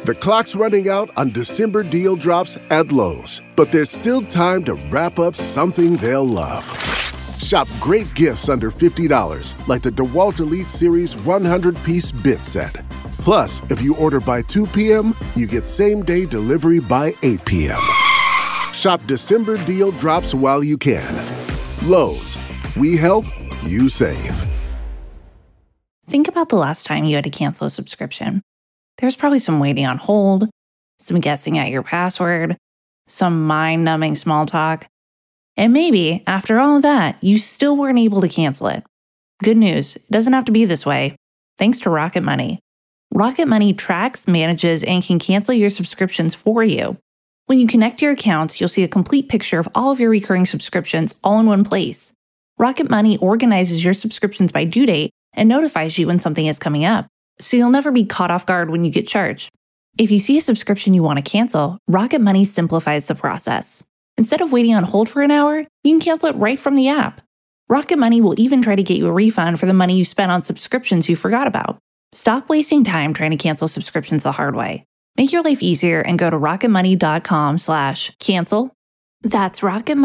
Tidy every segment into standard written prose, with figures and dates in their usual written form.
The clock's running out on December deal drops at Lowe's, but there's still time to wrap up something they'll love. Shop great gifts under $50, like the DeWalt Elite Series 100-piece bit set. Plus, if you order by 2 p.m., you get same-day delivery by 8 p.m. Shop December deal drops while you can. Lowe's, we help, you save. Think about the last time you had to cancel a subscription. There's probably some waiting on hold, some guessing at your password, some mind-numbing small talk. And maybe, after all of that, you still weren't able to cancel it. Good news, it doesn't have to be this way. Thanks to Rocket Money. Rocket Money tracks, manages, and can cancel your subscriptions for you. When you connect your accounts, you'll see a complete picture of all of your recurring subscriptions all in one place. Rocket Money organizes your subscriptions by due date and notifies you when something is coming up, so you'll never be caught off guard when you get charged. If you see a subscription you want to cancel, Rocket Money simplifies the process. Instead of waiting on hold for an hour, you can cancel it right from the app. Rocket Money will even try to get you a refund for the money you spent on subscriptions you forgot about. Stop wasting time trying to cancel subscriptions the hard way. Make your life easier and go to rocketmoney.com/cancel. That's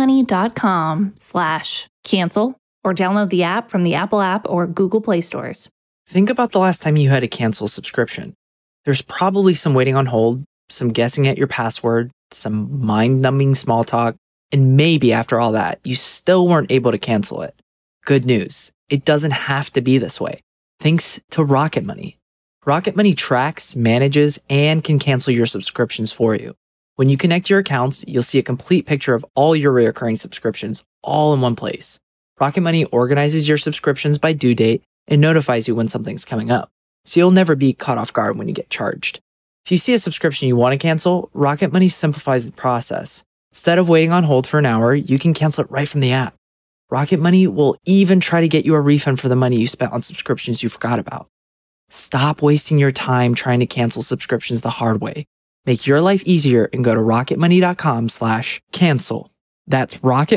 rocketmoney.com/cancel, or download the app from the Apple App or Google Play stores. Think about the last time you had to cancel a subscription. There's probably some waiting on hold, some guessing at your password, some mind-numbing small talk, and maybe after all that, you still weren't able to cancel it. Good news, it doesn't have to be this way. Thanks to Rocket Money. Rocket Money tracks, manages, and can cancel your subscriptions for you. When you connect your accounts, you'll see a complete picture of all your recurring subscriptions all in one place. Rocket Money organizes your subscriptions by due date and notifies you when something's coming up, so you'll never be caught off guard when you get charged. If you see a subscription you want to cancel, Rocket Money simplifies the process. Instead of waiting on hold for an hour, you can cancel it right from the app. Rocket Money will even try to get you a refund for the money you spent on subscriptions you forgot about. Stop wasting your time trying to cancel subscriptions the hard way. Make your life easier and go to rocketmoney.com/cancel. That's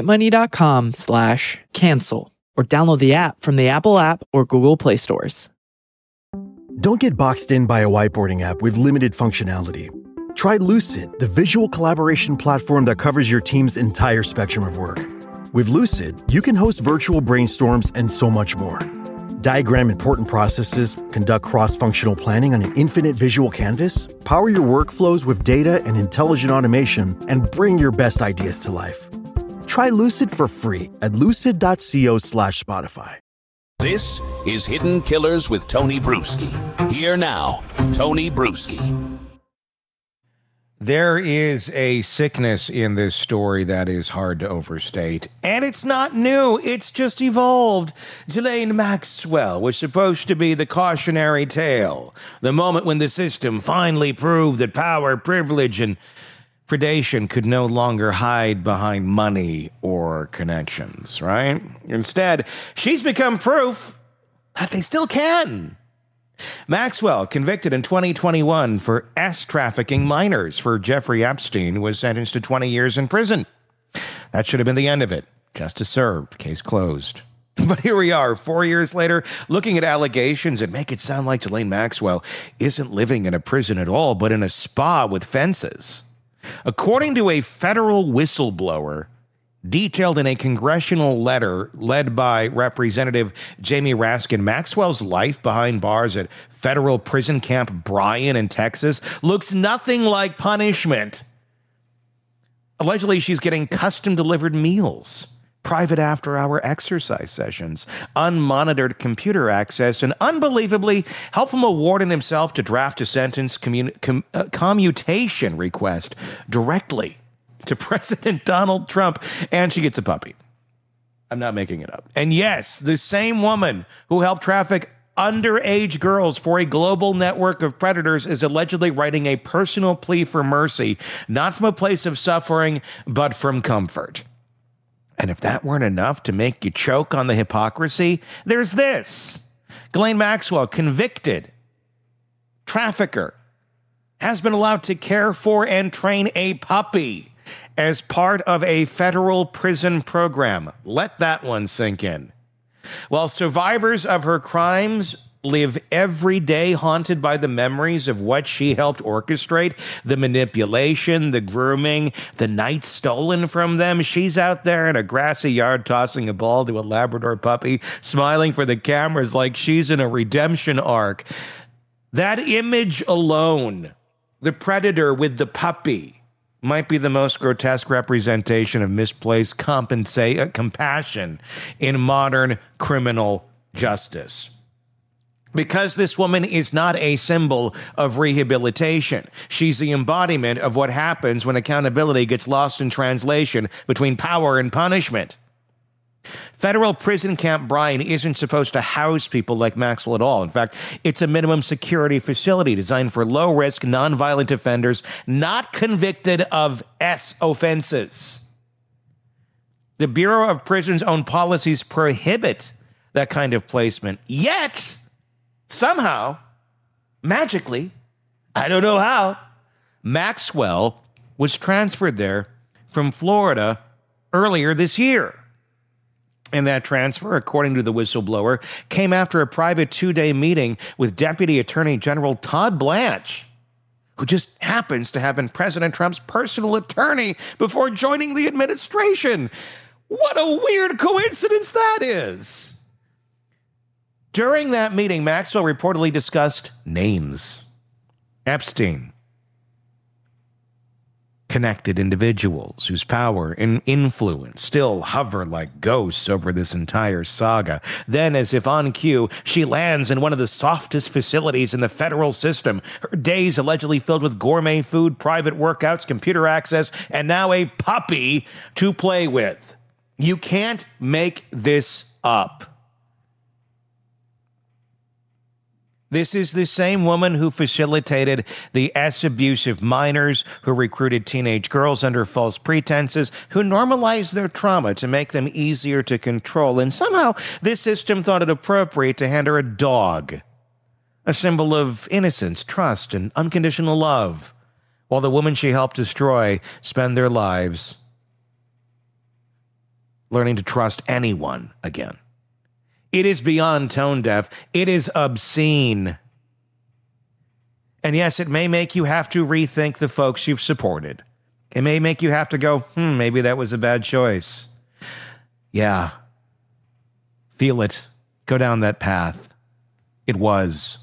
rocketmoney.com/cancel, or download the app from the Apple App or Google Play stores. Don't get boxed in by a whiteboarding app with limited functionality. Try Lucid, the visual collaboration platform that covers your team's entire spectrum of work. With Lucid, you can host virtual brainstorms and so much more. Diagram important processes, conduct cross-functional planning on an infinite visual canvas, power your workflows with data and intelligent automation, and bring your best ideas to life. Try Lucid for free at lucid.co/Spotify. This is Hidden Killers with Tony Bruschi. Here now, Tony Bruschi. There is a sickness in this story that is hard to overstate. And it's not new, it's just evolved. Ghislaine Maxwell was supposed to be the cautionary tale. The moment when the system finally proved that power, privilege, and predation could no longer hide behind money or connections, right? Instead, she's become proof that they still can. Maxwell, convicted in 2021 for trafficking minors for Jeffrey Epstein, was sentenced to 20 years in prison. That should have been the end of it. Justice served. Case closed. But here we are, 4 years later, looking at allegations that make it sound like Ghislaine Maxwell isn't living in a prison at all, but in a spa with fences. According to a federal whistleblower, detailed in a congressional letter led by Representative Jamie Raskin, Maxwell's life behind bars at federal prison camp Bryan in Texas looks nothing like punishment. Allegedly, she's getting custom-delivered meals, private after-hour exercise sessions, unmonitored computer access, and unbelievably, help from a warden himself to draft a sentence commutation request directly to President Donald Trump, and she gets a puppy. I'm not making it up. And yes, the same woman who helped traffic underage girls for a global network of predators is allegedly writing a personal plea for mercy, not from a place of suffering, but from comfort. And if that weren't enough to make you choke on the hypocrisy, there's this. Ghislaine Maxwell, convicted trafficker, has been allowed to care for and train a puppy as part of a federal prison program. Let that one sink in. While survivors of her crimes live every day haunted by the memories of what she helped orchestrate, the manipulation, the grooming, the night stolen from them. She's out there in a grassy yard tossing a ball to a Labrador puppy, smiling for the cameras like she's in a redemption arc. That image alone, the predator with the puppy, might be the most grotesque representation of misplaced compassion in modern criminal justice. Because this woman is not a symbol of rehabilitation. She's the embodiment of what happens when accountability gets lost in translation between power and punishment. Federal prison camp Bryan isn't supposed to house people like Maxwell at all. In fact, it's a minimum security facility designed for low-risk, nonviolent offenders not convicted of S offenses. The Bureau of Prisons' own policies prohibit that kind of placement. Yet, somehow, magically, I don't know how, Maxwell was transferred there from Florida earlier this year. And that transfer, according to the whistleblower, came after a private 2-day meeting with Deputy Attorney General Todd Blanche, who just happens to have been President Trump's personal attorney before joining the administration. What a weird coincidence that is. During that meeting, Maxwell reportedly discussed names. Epstein. Connected individuals whose power and influence still hover like ghosts over this entire saga. Then, as if on cue, she lands in one of the softest facilities in the federal system. Her days allegedly filled with gourmet food, private workouts, computer access, and now a puppy to play with. You can't make this up. This is the same woman who facilitated the S-abuse of minors, who recruited teenage girls under false pretenses, who normalized their trauma to make them easier to control. And somehow this system thought it appropriate to hand her a dog, a symbol of innocence, trust, and unconditional love, while the woman she helped destroy spend their lives learning to trust anyone again. It is beyond tone deaf. It is obscene. And yes, it may make you have to rethink the folks you've supported. It may make you have to go, maybe that was a bad choice. Yeah. Feel it. Go down that path. It was.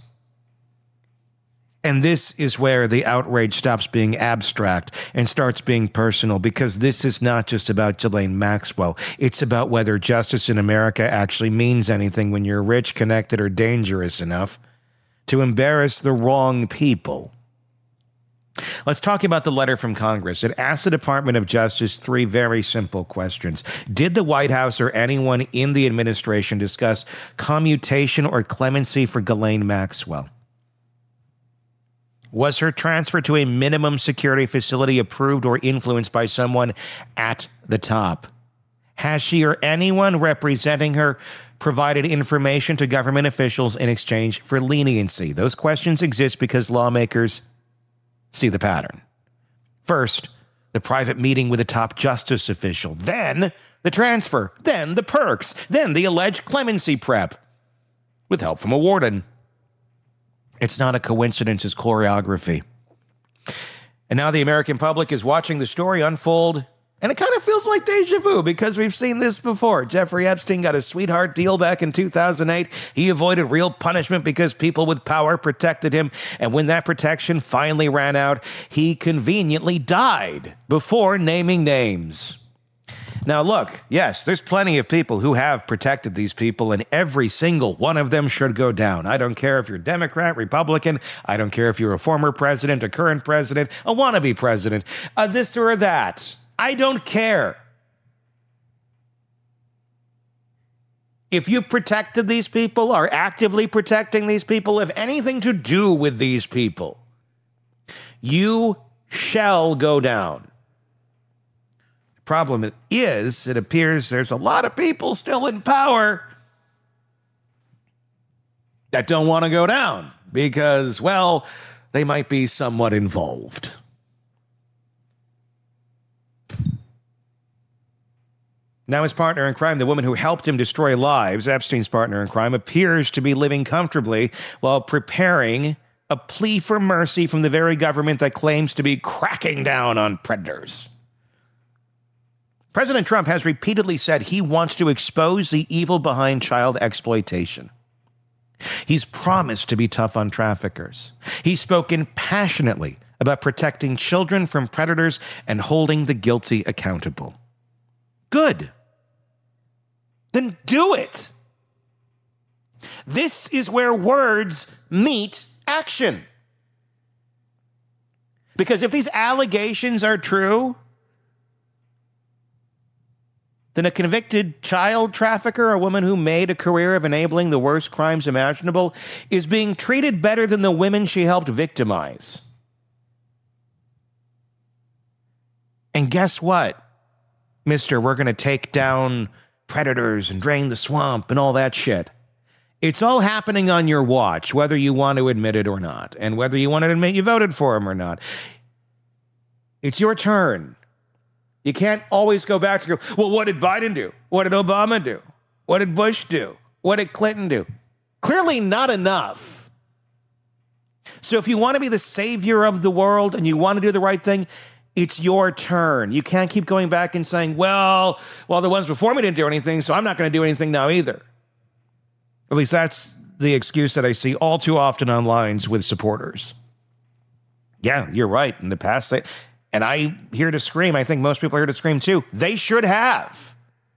And this is where the outrage stops being abstract and starts being personal, because this is not just about Ghislaine Maxwell. It's about whether justice in America actually means anything when you're rich, connected, or dangerous enough to embarrass the wrong people. Let's talk about the letter from Congress. It asks the Department of Justice 3 very simple questions. Did the White House or anyone in the administration discuss commutation or clemency for Ghislaine Maxwell? Was her transfer to a minimum security facility approved or influenced by someone at the top? Has she or anyone representing her provided information to government officials in exchange for leniency? Those questions exist because lawmakers see the pattern. First, the private meeting with a top justice official. Then, the transfer. Then, the perks. Then, the alleged clemency prep. With help from a warden. It's not a coincidence, it's choreography. And now the American public is watching the story unfold, and it kind of feels like deja vu, because we've seen this before. Jeffrey Epstein got a sweetheart deal back in 2008. He avoided real punishment because people with power protected him. And when that protection finally ran out, he conveniently died before naming names. Now, look, yes, there's plenty of people who have protected these people, and every single one of them should go down. I don't care if you're Democrat, Republican. I don't care if you're a former president, a current president, a wannabe president, this or that. I don't care. If you protected these people, are actively protecting these people, have anything to do with these people, you shall go down. Problem is, it appears there's a lot of people still in power that don't want to go down because, well, they might be somewhat involved. Now his partner in crime, the woman who helped him destroy lives, Epstein's partner in crime, appears to be living comfortably while preparing a plea for mercy from the very government that claims to be cracking down on predators. President Trump has repeatedly said he wants to expose the evil behind child exploitation. He's promised to be tough on traffickers. He's spoken passionately about protecting children from predators and holding the guilty accountable. Good. Then do it. This is where words meet action. Because if these allegations are true, then a convicted child trafficker, a woman who made a career of enabling the worst crimes imaginable, is being treated better than the women she helped victimize. And guess what, mister? We're going to take down predators and drain the swamp and all that shit. It's all happening on your watch, whether you want to admit it or not, and whether you want to admit you voted for him or not. It's your turn. You can't always go back to go, well, what did Biden do? What did Obama do? What did Bush do? What did Clinton do? Clearly not enough. So if you want to be the savior of the world and you want to do the right thing, it's your turn. You can't keep going back and saying, well, the ones before me didn't do anything, so I'm not going to do anything now either. At least that's the excuse that I see all too often online with supporters. Yeah, you're right. In the past, and I'm here to scream. I think most people are here to scream too. They should have.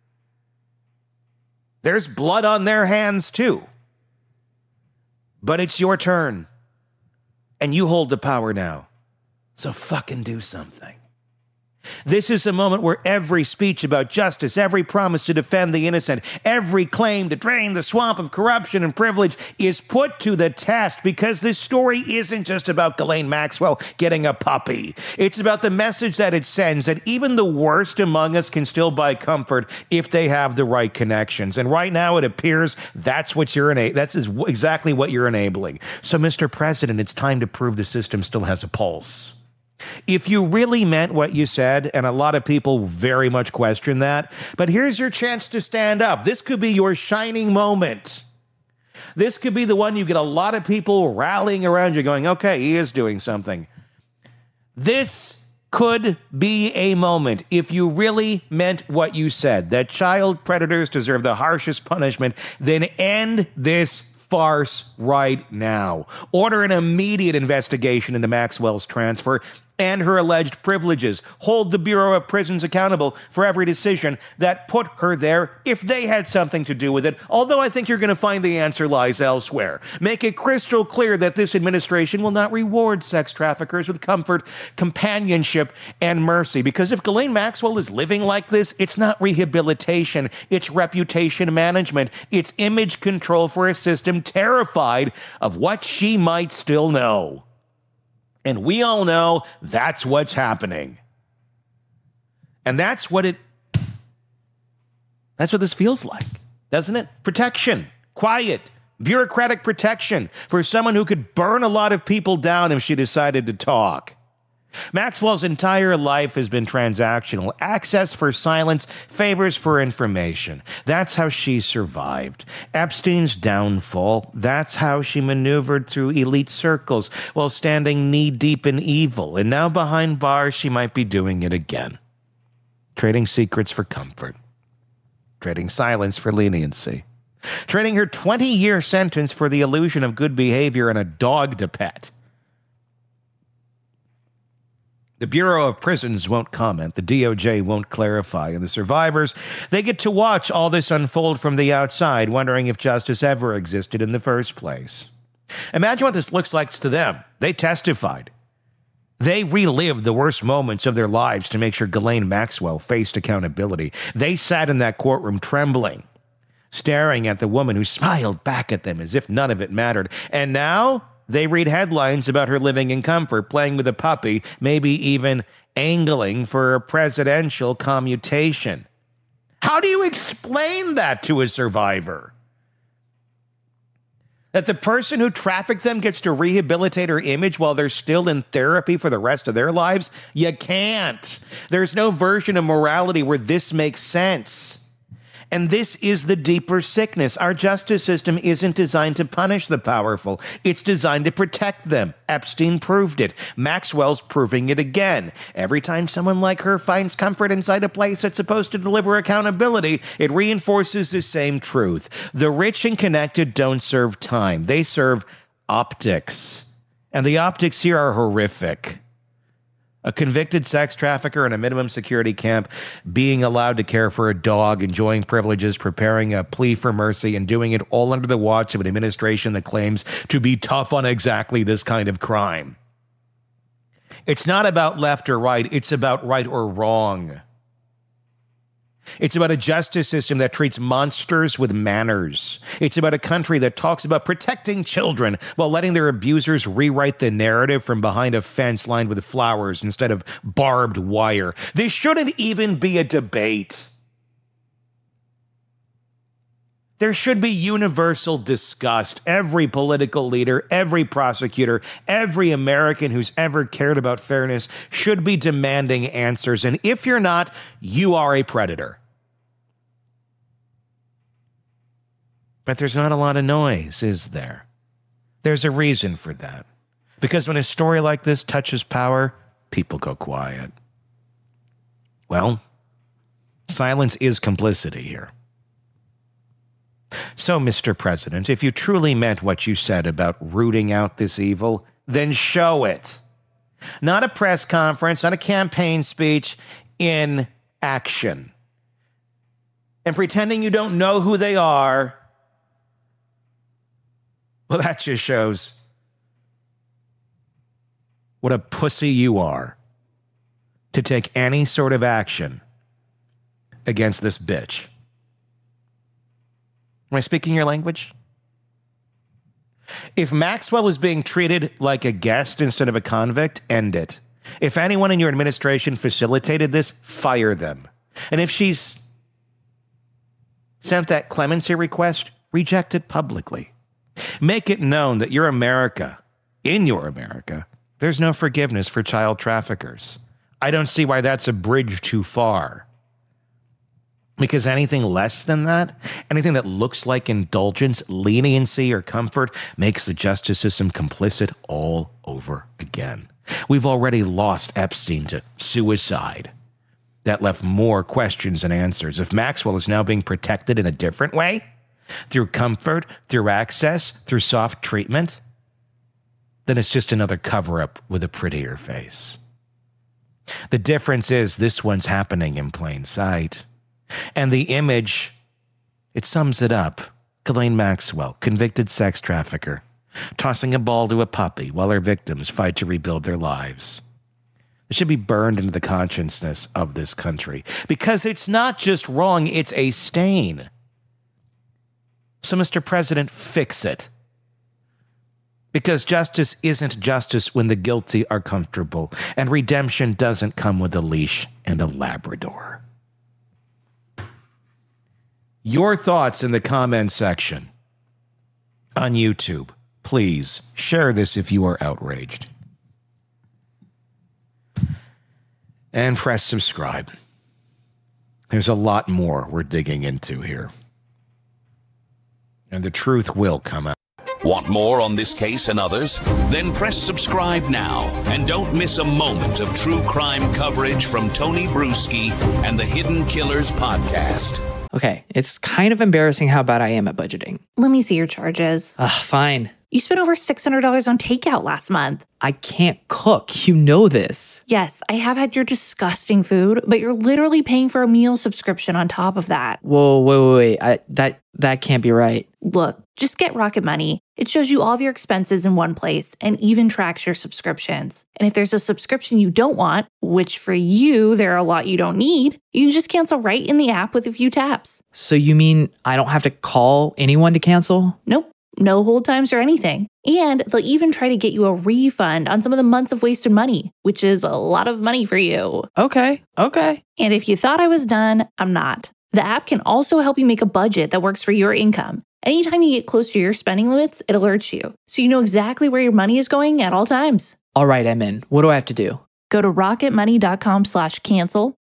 There's blood on their hands too. But it's your turn. And you hold the power now. So fucking do something. This is a moment where every speech about justice, every promise to defend the innocent, every claim to drain the swamp of corruption and privilege is put to the test, because this story isn't just about Ghislaine Maxwell getting a puppy. It's about the message that it sends, that even the worst among us can still buy comfort if they have the right connections. And right now it appears that's what that's exactly what you're enabling. So, Mr. President, it's time to prove the system still has a pulse. If you really meant what you said, and a lot of people very much question that, but here's your chance to stand up. This could be your shining moment. This could be the one you get a lot of people rallying around you going, okay, he is doing something. This could be a moment, if you really meant what you said, that child predators deserve the harshest punishment, then end this farce right now. Order an immediate investigation into Maxwell's transfer and her alleged privileges. Hold the Bureau of Prisons accountable for every decision that put her there if they had something to do with it, although I think you're going to find the answer lies elsewhere. Make it crystal clear that this administration will not reward sex traffickers with comfort, companionship, and mercy. Because if Ghislaine Maxwell is living like this, it's not rehabilitation, it's reputation management, it's image control for a system terrified of what she might still know. And we all know that's what's happening. And that's what this feels like, doesn't it? Protection, quiet, bureaucratic protection for someone who could burn a lot of people down if she decided to talk. Maxwell's entire life has been transactional. Access for silence, favors for information. That's how she survived. Epstein's downfall, that's how she maneuvered through elite circles while standing knee-deep in evil. And now behind bars, she might be doing it again. Trading secrets for comfort. Trading silence for leniency. Trading her 20-year sentence for the illusion of good behavior and a dog to pet. The Bureau of Prisons won't comment, the DOJ won't clarify, and the survivors, they get to watch all this unfold from the outside, wondering if justice ever existed in the first place. Imagine what this looks like to them. They testified. They relived the worst moments of their lives to make sure Ghislaine Maxwell faced accountability. They sat in that courtroom trembling, staring at the woman who smiled back at them as if none of it mattered. And now they read headlines about her living in comfort, playing with a puppy, maybe even angling for a presidential commutation. How do you explain that to a survivor? That the person who trafficked them gets to rehabilitate her image while they're still in therapy for the rest of their lives? You can't. There's no version of morality where this makes sense. And this is the deeper sickness. Our justice system isn't designed to punish the powerful. It's designed to protect them. Epstein proved it. Maxwell's proving it again. Every time someone like her finds comfort inside a place that's supposed to deliver accountability, it reinforces the same truth. The rich and connected don't serve time. They serve optics. And the optics here are horrific. A convicted sex trafficker in a minimum security camp being allowed to care for a dog, enjoying privileges, preparing a plea for mercy, and doing it all under the watch of an administration that claims to be tough on exactly this kind of crime. It's not about left or right. It's about right or wrong. It's about a justice system that treats monsters with manners. It's about a country that talks about protecting children while letting their abusers rewrite the narrative from behind a fence lined with flowers instead of barbed wire. This shouldn't even be a debate. There should be universal disgust. Every political leader, every prosecutor, every American who's ever cared about fairness should be demanding answers. And if you're not, you are a predator. But there's not a lot of noise, is there? There's a reason for that. Because when a story like this touches power, people go quiet. Well, silence is complicity here. So, Mr. President, if you truly meant what you said about rooting out this evil, then show it. Not a press conference, not a campaign speech, in action. And pretending you don't know who they are, well, that just shows what a pussy you are to take any sort of action against this bitch. Am I speaking your language? If Maxwell is being treated like a guest instead of a convict, end it. If anyone in your administration facilitated this, fire them. And if she's sent that clemency request, reject it publicly. Make it known that your America, in your America, there's no forgiveness for child traffickers. I don't see why that's a bridge too far. Because anything less than that, anything that looks like indulgence, leniency, or comfort makes the justice system complicit all over again. We've already lost Epstein to suicide. That left more questions than answers. If Maxwell is now being protected in a different way, through comfort, through access, through soft treatment, then it's just another cover-up with a prettier face. The difference is this one's happening in plain sight. And the image, it sums it up. Ghislaine Maxwell, convicted sex trafficker, tossing a ball to a puppy while her victims fight to rebuild their lives. It should be burned into the consciousness of this country. Because it's not just wrong, it's a stain. So, Mr. President, fix it. Because justice isn't justice when the guilty are comfortable, and redemption doesn't come with a leash and a Labrador. Your thoughts in the comments section on YouTube. Please share this if you are outraged. And press subscribe. There's a lot more we're digging into here. And the truth will come out. Want more on this case and others? Then press subscribe now and don't miss a moment of true crime coverage from Tony Bruschi and the Hidden Killers podcast. Okay, it's kind of embarrassing how bad I am at budgeting. Let me see your charges. Fine. You spent over $600 on takeout last month. I can't cook. You know this. Yes, I have had your disgusting food, but you're literally paying for a meal subscription on top of that. Whoa, wait. That can't be right. Look, just get Rocket Money. It shows you all of your expenses in one place and even tracks your subscriptions. And if there's a subscription you don't want, which for you, there are a lot you don't need, you can just cancel right in the app with a few taps. So you mean I don't have to call anyone to cancel? Nope. No hold times or anything. And they'll even try to get you a refund on some of the months of wasted money, which is a lot of money for you. Okay. And if you thought I was done, I'm not. The app can also help you make a budget that works for your income. Anytime you get close to your spending limits, it alerts you, so you know exactly where your money is going at all times. All right, I'm in. What do I have to do? Go to rocketmoney.com/cancel,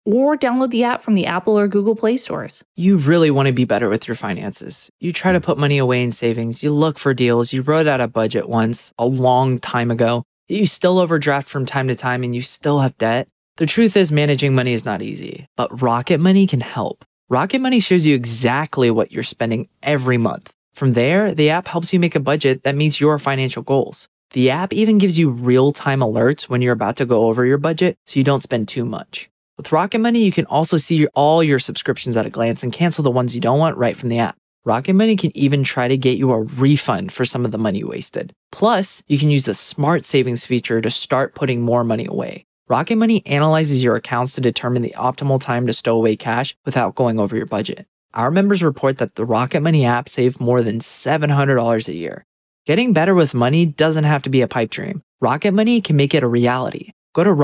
or download the app from the Apple or Google Play stores. You really want to be better with your finances. You try to put money away in savings, you look for deals, you wrote out a budget once, a long time ago, you still overdraft from time to time and you still have debt. The truth is managing money is not easy, but Rocket Money can help. Rocket Money shows you exactly what you're spending every month. From there, the app helps you make a budget that meets your financial goals. The app even gives you real-time alerts when you're about to go over your budget so you don't spend too much. With Rocket Money, you can also see all your subscriptions at a glance and cancel the ones you don't want right from the app. Rocket Money can even try to get you a refund for some of the money you wasted. Plus, you can use the Smart Savings feature to start putting more money away. Rocket Money analyzes your accounts to determine the optimal time to stow away cash without going over your budget. Our members report that the Rocket Money app saved more than $700 a year. Getting better with money doesn't have to be a pipe dream. Rocket Money can make it a reality. Go to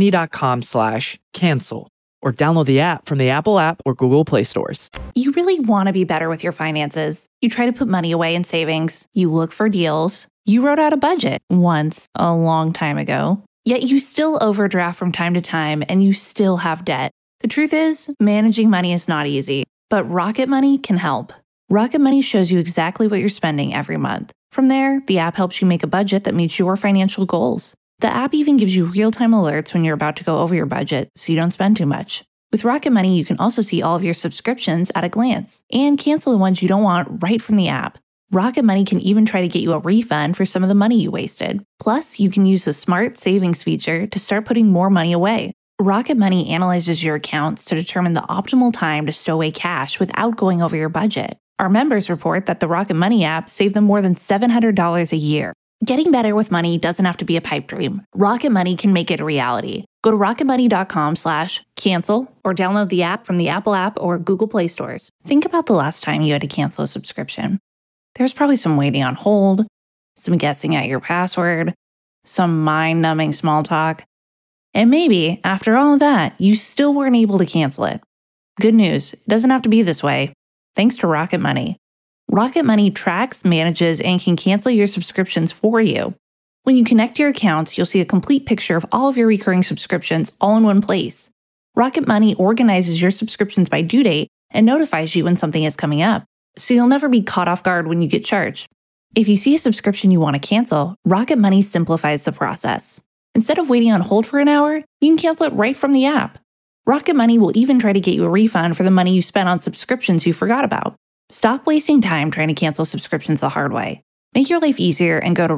rocketmoney.com/cancel or download the app from the Apple app or Google Play stores. You really want to be better with your finances. You try to put money away in savings. You look for deals. You wrote out a budget once, a long time ago. Yet you still overdraft from time to time and you still have debt. The truth is, managing money is not easy, but Rocket Money can help. Rocket Money shows you exactly what you're spending every month. From there, the app helps you make a budget that meets your financial goals. The app even gives you real-time alerts when you're about to go over your budget so you don't spend too much. With Rocket Money, you can also see all of your subscriptions at a glance and cancel the ones you don't want right from the app. Rocket Money can even try to get you a refund for some of the money you wasted. Plus, you can use the Smart Savings feature to start putting more money away. Rocket Money analyzes your accounts to determine the optimal time to stow away cash without going over your budget. Our members report that the Rocket Money app saved them more than $700 a year. Getting better with money doesn't have to be a pipe dream. Rocket Money can make it a reality. Go to rocketmoney.com/cancel or download the app from the Apple app or Google Play stores. Think about the last time you had to cancel a subscription. There's probably some waiting on hold, some guessing at your password, some mind-numbing small talk, and maybe, after all of that, you still weren't able to cancel it. Good news, it doesn't have to be this way, thanks to Rocket Money. Rocket Money tracks, manages, and can cancel your subscriptions for you. When you connect your accounts, you'll see a complete picture of all of your recurring subscriptions all in one place. Rocket Money organizes your subscriptions by due date and notifies you when something is coming up, so you'll never be caught off guard when you get charged. If you see a subscription you want to cancel, Rocket Money simplifies the process. Instead of waiting on hold for an hour, you can cancel it right from the app. Rocket Money will even try to get you a refund for the money you spent on subscriptions you forgot about. Stop wasting time trying to cancel subscriptions the hard way. Make your life easier and go to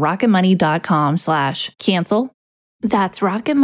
rocketmoney.com/cancel. That's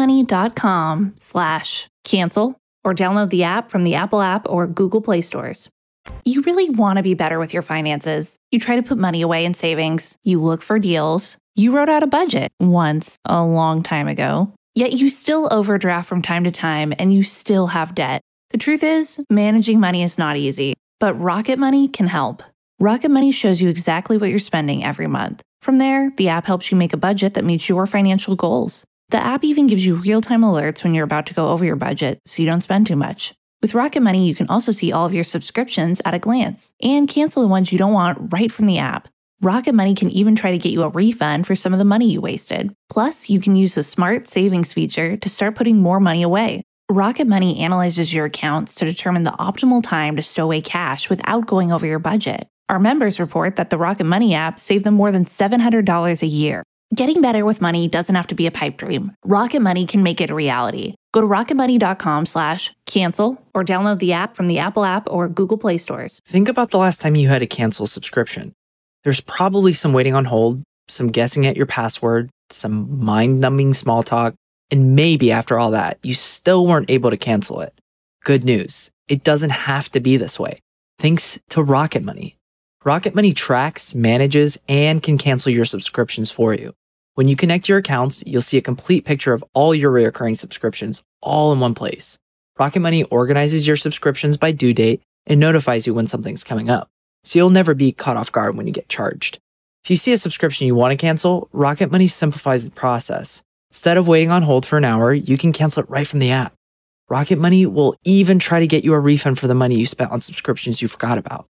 rocketmoney.com/cancel or download the app from the Apple app or Google Play stores. You really want to be better with your finances. You try to put money away in savings. You look for deals. You wrote out a budget once, a long time ago. Yet you still overdraft from time to time and you still have debt. The truth is, managing money is not easy, but Rocket Money can help. Rocket Money shows you exactly what you're spending every month. From there, the app helps you make a budget that meets your financial goals. The app even gives you real-time alerts when you're about to go over your budget so you don't spend too much. With Rocket Money, you can also see all of your subscriptions at a glance and cancel the ones you don't want right from the app. Rocket Money can even try to get you a refund for some of the money you wasted. Plus, you can use the Smart Savings feature to start putting more money away. Rocket Money analyzes your accounts to determine the optimal time to stow away cash without going over your budget. Our members report that the Rocket Money app saved them more than $700 a year. Getting better with money doesn't have to be a pipe dream. Rocket Money can make it a reality. Go to rocketmoney.com/cancel or download the app from the Apple app or Google Play stores. Think about the last time you had to cancel a subscription. There's probably some waiting on hold, some guessing at your password, some mind-numbing small talk, and maybe after all that, you still weren't able to cancel it. Good news, it doesn't have to be this way. Thanks to Rocket Money. Rocket Money tracks, manages, and can cancel your subscriptions for you. When you connect your accounts, you'll see a complete picture of all your recurring subscriptions all in one place. Rocket Money organizes your subscriptions by due date and notifies you when something's coming up, so you'll never be caught off guard when you get charged. If you see a subscription you want to cancel, Rocket Money simplifies the process. Instead of waiting on hold for an hour, you can cancel it right from the app. Rocket Money will even try to get you a refund for the money you spent on subscriptions you forgot about.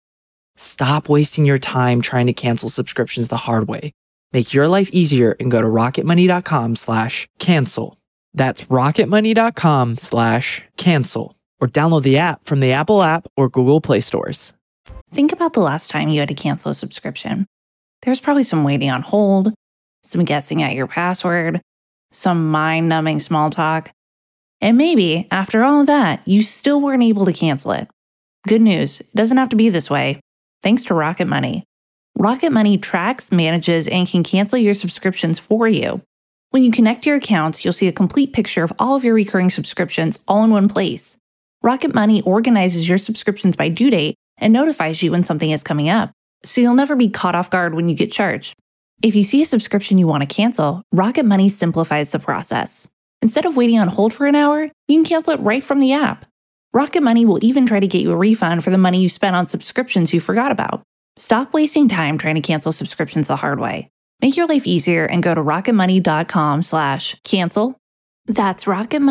Stop wasting your time trying to cancel subscriptions the hard way. Make your life easier and go to rocketmoney.com/cancel. That's rocketmoney.com/cancel. or download the app from the Apple app or Google Play stores. Think about the last time you had to cancel a subscription. There's probably some waiting on hold, some guessing at your password, some mind-numbing small talk, and maybe, after all of that, you still weren't able to cancel it. Good news, it doesn't have to be this way. Thanks to Rocket Money. Rocket Money tracks, manages, and can cancel your subscriptions for you. When you connect your accounts, you'll see a complete picture of all of your recurring subscriptions all in one place. Rocket Money organizes your subscriptions by due date and notifies you when something is coming up, so you'll never be caught off guard when you get charged. If you see a subscription you want to cancel, Rocket Money simplifies the process. Instead of waiting on hold for an hour, you can cancel it right from the app. Rocket Money will even try to get you a refund for the money you spent on subscriptions you forgot about. Stop wasting time trying to cancel subscriptions the hard way. Make your life easier and go to rocketmoney.com/cancel. That's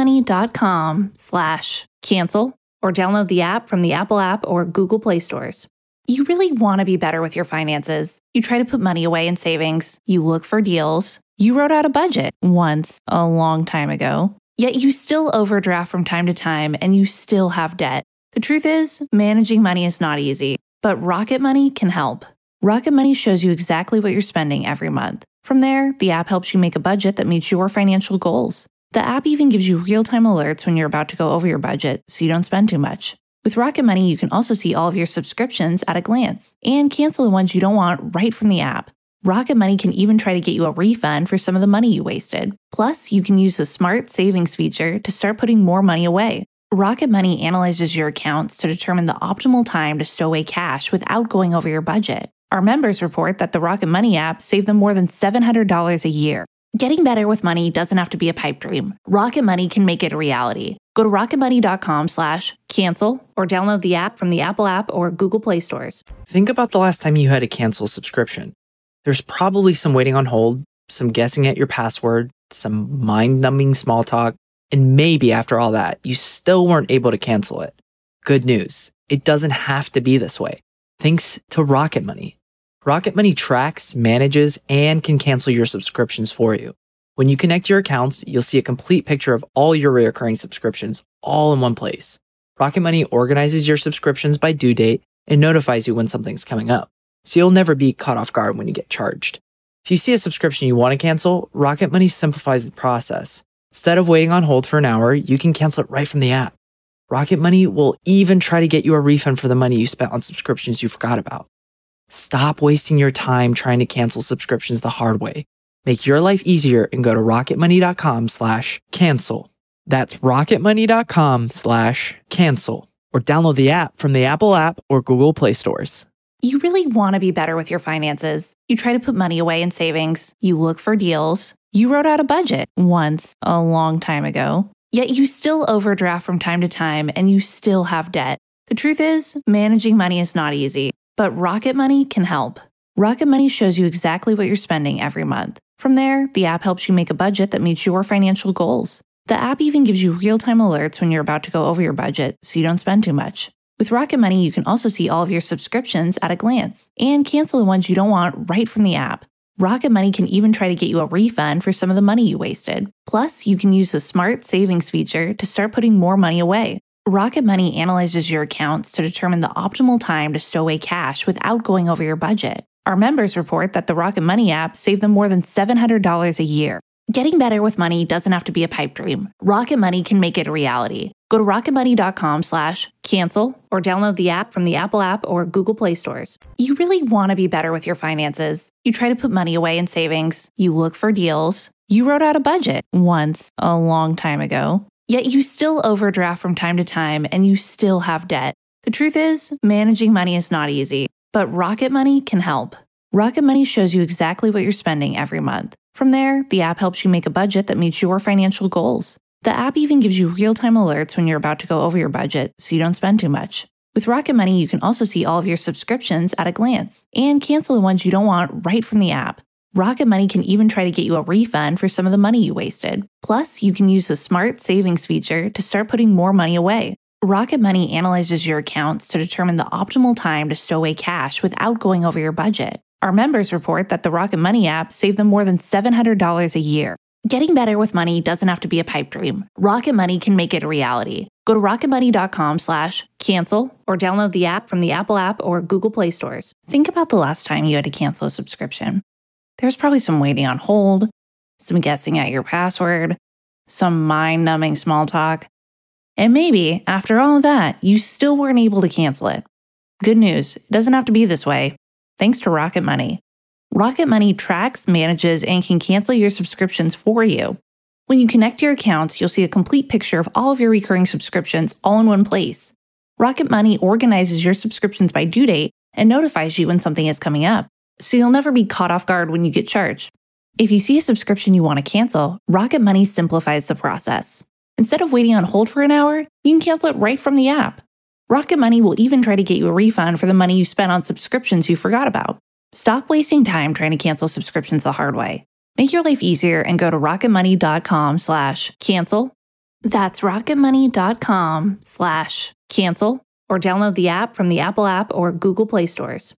rocketmoney.com/cancel, or download the app from the Apple app or Google Play stores. You really want to be better with your finances. You try to put money away in savings. You look for deals. You wrote out a budget once a long time ago. Yet you still overdraft from time to time and you still have debt. The truth is, managing money is not easy, but Rocket Money can help. Rocket Money shows you exactly what you're spending every month. From there, the app helps you make a budget that meets your financial goals. The app even gives you real-time alerts when you're about to go over your budget so you don't spend too much. With Rocket Money, you can also see all of your subscriptions at a glance and cancel the ones you don't want right from the app. Rocket Money can even try to get you a refund for some of the money you wasted. Plus, you can use the Smart Savings feature to start putting more money away. Rocket Money analyzes your accounts to determine the optimal time to stow away cash without going over your budget. Our members report that the Rocket Money app saved them more than $700 a year. Getting better with money doesn't have to be a pipe dream. Rocket Money can make it a reality. Go to rocketmoney.com/cancel or download the app from the Apple app or Google Play stores. Think about the last time you had to cancel a subscription. There's probably some waiting on hold, some guessing at your password, some mind-numbing small talk, and maybe after all that, you still weren't able to cancel it. Good news, it doesn't have to be this way. Thanks to Rocket Money. Rocket Money tracks, manages, and can cancel your subscriptions for you. When you connect your accounts, you'll see a complete picture of all your recurring subscriptions all in one place. Rocket Money organizes your subscriptions by due date and notifies you when something's coming up, so you'll never be caught off guard when you get charged. If you see a subscription you want to cancel, Rocket Money simplifies the process. Instead of waiting on hold for an hour, you can cancel it right from the app. Rocket Money will even try to get you a refund for the money you spent on subscriptions you forgot about. Stop wasting your time trying to cancel subscriptions the hard way. Make your life easier and go to rocketmoney.com/cancel. That's rocketmoney.com/cancel, or download the app from the Apple app or Google Play stores. You really want to be better with your finances. You try to put money away in savings. You look for deals. You wrote out a budget once a long time ago. Yet you still overdraft from time to time and you still have debt. The truth is, managing money is not easy, but Rocket Money can help. Rocket Money shows you exactly what you're spending every month. From there, the app helps you make a budget that meets your financial goals. The app even gives you real-time alerts when you're about to go over your budget so you don't spend too much. With Rocket Money, you can also see all of your subscriptions at a glance and cancel the ones you don't want right from the app. Rocket Money can even try to get you a refund for some of the money you wasted. Plus, you can use the Smart Savings feature to start putting more money away. Rocket Money analyzes your accounts to determine the optimal time to stow away cash without going over your budget. Our members report that the Rocket Money app saved them more than $700 a year. Getting better with money doesn't have to be a pipe dream. Rocket Money can make it a reality. Go to rocketmoney.com/cancel or download the app from the Apple app or Google Play stores. You really want to be better with your finances. You try to put money away in savings. You look for deals. You wrote out a budget once a long time ago. Yet you still overdraft from time to time and you still have debt. The truth is, managing money is not easy, but Rocket Money can help. Rocket Money shows you exactly what you're spending every month. From there, the app helps you make a budget that meets your financial goals. The app even gives you real-time alerts when you're about to go over your budget so you don't spend too much. With Rocket Money, you can also see all of your subscriptions at a glance and cancel the ones you don't want right from the app. Rocket Money can even try to get you a refund for some of the money you wasted. Plus, you can use the Smart Savings feature to start putting more money away. Rocket Money analyzes your accounts to determine the optimal time to stow away cash without going over your budget. Our members report that the Rocket Money app saved them more than $700 a year. Getting better with money doesn't have to be a pipe dream. Rocket Money can make it a reality. Go to rocketmoney.com/cancel or download the app from the Apple app or Google Play stores. Think about the last time you had to cancel a subscription. There's probably some waiting on hold, some guessing at your password, some mind-numbing small talk. And maybe, after all of that, you still weren't able to cancel it. Good news, it doesn't have to be this way. Thanks to Rocket Money. Rocket Money tracks, manages, and can cancel your subscriptions for you. When you connect your accounts, you'll see a complete picture of all of your recurring subscriptions all in one place. Rocket Money organizes your subscriptions by due date and notifies you when something is coming up, so you'll never be caught off guard when you get charged. If you see a subscription you want to cancel, Rocket Money simplifies the process. Instead of waiting on hold for an hour, you can cancel it right from the app. Rocket Money will even try to get you a refund for the money you spent on subscriptions you forgot about. Stop wasting time trying to cancel subscriptions the hard way. Make your life easier and go to rocketmoney.com/cancel. That's rocketmoney.com/cancel or download the app from the Apple app or Google Play stores.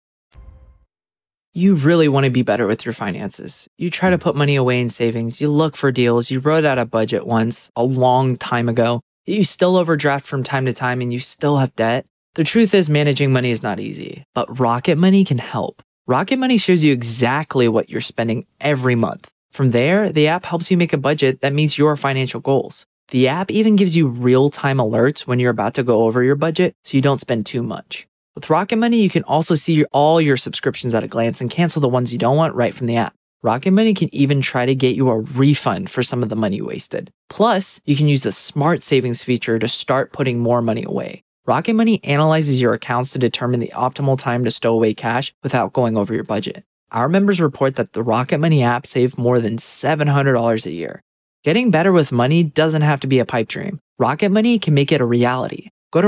You really want to be better with your finances. You try to put money away in savings. You look for deals. You wrote out a budget once a long time ago. You still overdraft from time to time and you still have debt. The truth is managing money is not easy, but Rocket Money can help. Rocket Money shows you exactly what you're spending every month. From there, the app helps you make a budget that meets your financial goals. The app even gives you real-time alerts when you're about to go over your budget so you don't spend too much. With Rocket Money, you can also see all your subscriptions at a glance and cancel the ones you don't want right from the app. Rocket Money can even try to get you a refund for some of the money you wasted. Plus, you can use the Smart Savings feature to start putting more money away. Rocket Money analyzes your accounts to determine the optimal time to stow away cash without going over your budget. Our members report that the Rocket Money app saved more than $700 a year. Getting better with money doesn't have to be a pipe dream. Rocket Money can make it a reality. Go to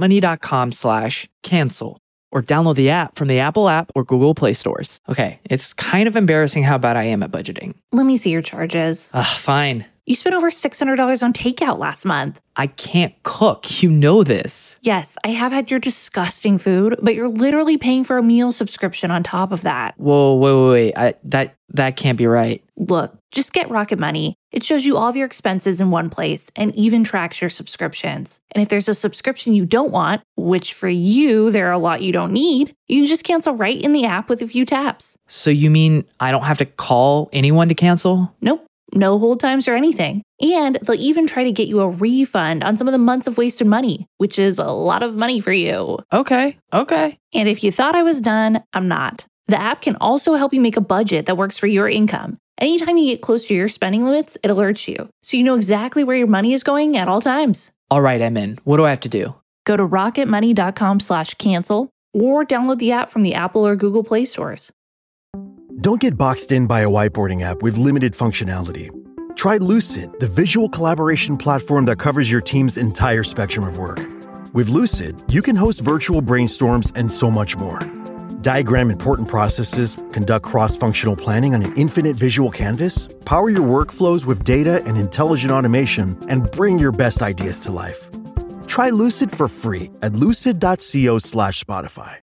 rocketmoney.com/cancel or download the app from the Apple app or Google Play stores. Okay, it's kind of embarrassing how bad I am at budgeting. Let me see your charges. Fine. You spent over $600 on takeout last month. I can't cook. You know this. Yes, I have had your disgusting food, but you're literally paying for a meal subscription on top of that. Whoa, wait. That can't be right. Look, just get Rocket Money. It shows you all of your expenses in one place and even tracks your subscriptions. And if there's a subscription you don't want, which for you, there are a lot you don't need, you can just cancel right in the app with a few taps. So you mean I don't have to call anyone to cancel? Nope. No hold times or anything. And they'll even try to get you a refund on some of the months of wasted money, which is a lot of money for you. Okay. And if you thought I was done, I'm not. The app can also help you make a budget that works for your income. Anytime you get close to your spending limits, it alerts you, so you know exactly where your money is going at all times. All right, I'm in. What do I have to do? Go to rocketmoney.com/cancel or download the app from the Apple or Google Play stores. Don't get boxed in by a whiteboarding app with limited functionality. Try Lucid, the visual collaboration platform that covers your team's entire spectrum of work. With Lucid, you can host virtual brainstorms and so much more. Diagram important processes, conduct cross-functional planning on an infinite visual canvas, power your workflows with data and intelligent automation, and bring your best ideas to life. Try Lucid for free at lucid.co/Spotify.